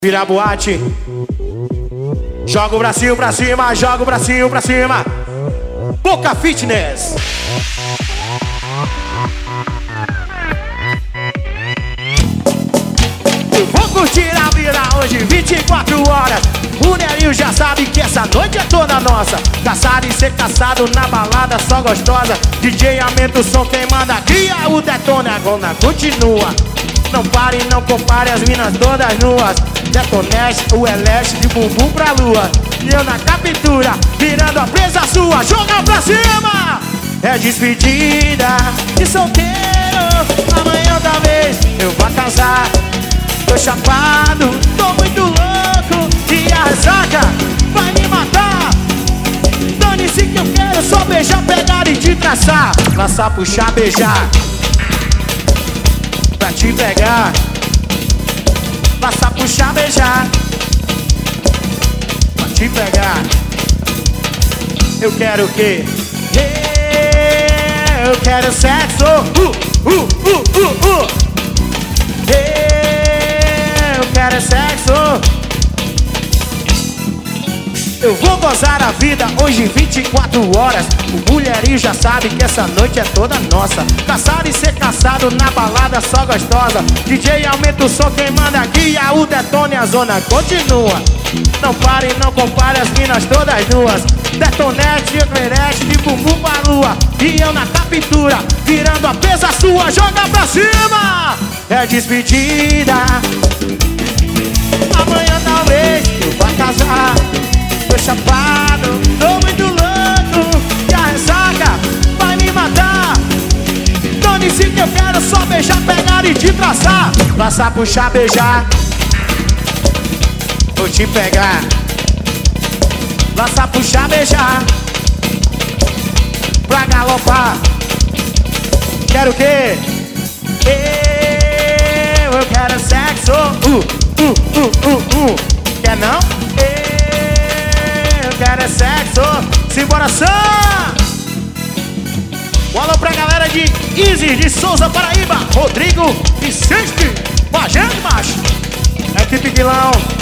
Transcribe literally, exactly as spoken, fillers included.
Vira boate. Joga o bracinho pra cima, joga o bracinho pra cima. Boca Fitness. Eu vou curtir a vida hoje vinte e quatro horas. O Nerinho já sabe que essa noite é toda nossa. Caçado e ser caçado na balada só gostosa. D J aumenta o som, quem manda aqui é o Detona. Agora continua. Não pare, não compare as minas todas nuas. Detonete, o Eleste de bumbum pra lua. E eu na captura, virando a presa sua. Joga pra cima! É despedida de solteiro. Amanhã talvez eu vá casar. Tô chapado, tô muito louco. E a ressaca vai me matar. Dane-se que eu quero só beijar, pegar e te traçar. Laçar, puxar, beijar pra te pegar. Passar, puxar, beijar pra te pegar. Eu quero o quê? Eu quero sexo. Uh, uh, uh, uh, uh. Eu quero sexo. Eu vou gozar a vida hoje vinte e quatro horas. O mulherinho já sabe que essa noite é toda nossa. Caçado e ser caçado na balada só gostosa. D J aumenta o som, quem manda aqui é o Detona e a zona continua. Não pare, não compare as minas todas nuas. Detonete, Everest de bumbum pra lua. E eu na captura, virando a presa sua. Joga pra cima! É despedida. Amanhã talvez eu vá casar. Tô chapado, tô muito louco. E a ressaca vai me matar. Dane-se que eu quero só beijar, pegar e te traçar. Passar, puxar, beijar. Vou te pegar. Laçar, puxar, beijar pra galopar. Quero o quê? Eu, eu quero sexo. Uh, uh, uh, uh, uh. Quer não? Eu quero sexo. Simbora, Sam! Um alô pra galera de Easy, de Souza, Paraíba. Rodrigo Vicente. Com a gente, macho. Equipe Guilão.